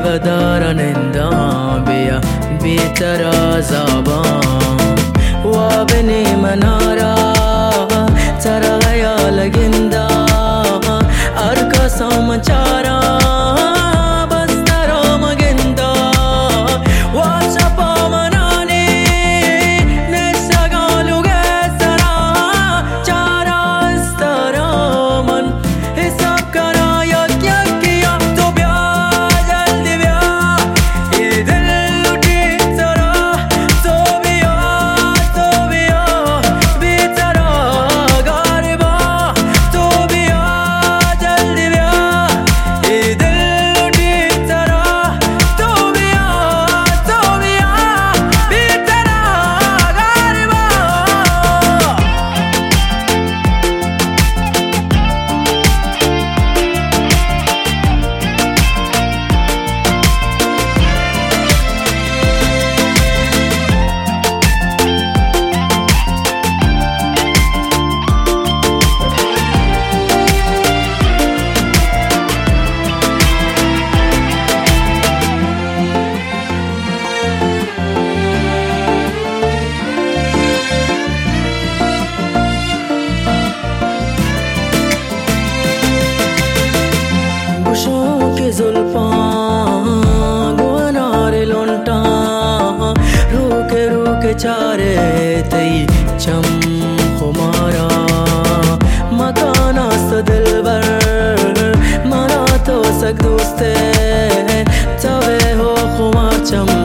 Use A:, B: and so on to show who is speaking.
A: دارن اندام بیا بیتر آزابان و بنی منارا ترغیا لگندا ارکسا مچارا بسترا مگندا و شپا منانی نشگالو گسرا چارا استرا من حساب کرا یک یکیا تو بیا جلدی بیا یہ دل لٹی سرا تو بیا بیترا غاربا تو بیا جلدی بیا یہ دل لٹی سرا تو بیا بیترا غاربا गुशों के जुल्फां गुनार लुंटा रूके रूके चारे तई चम खुमारा मकाना दिलबर मरा तो सक दोस्ते तवे हो खुमार चम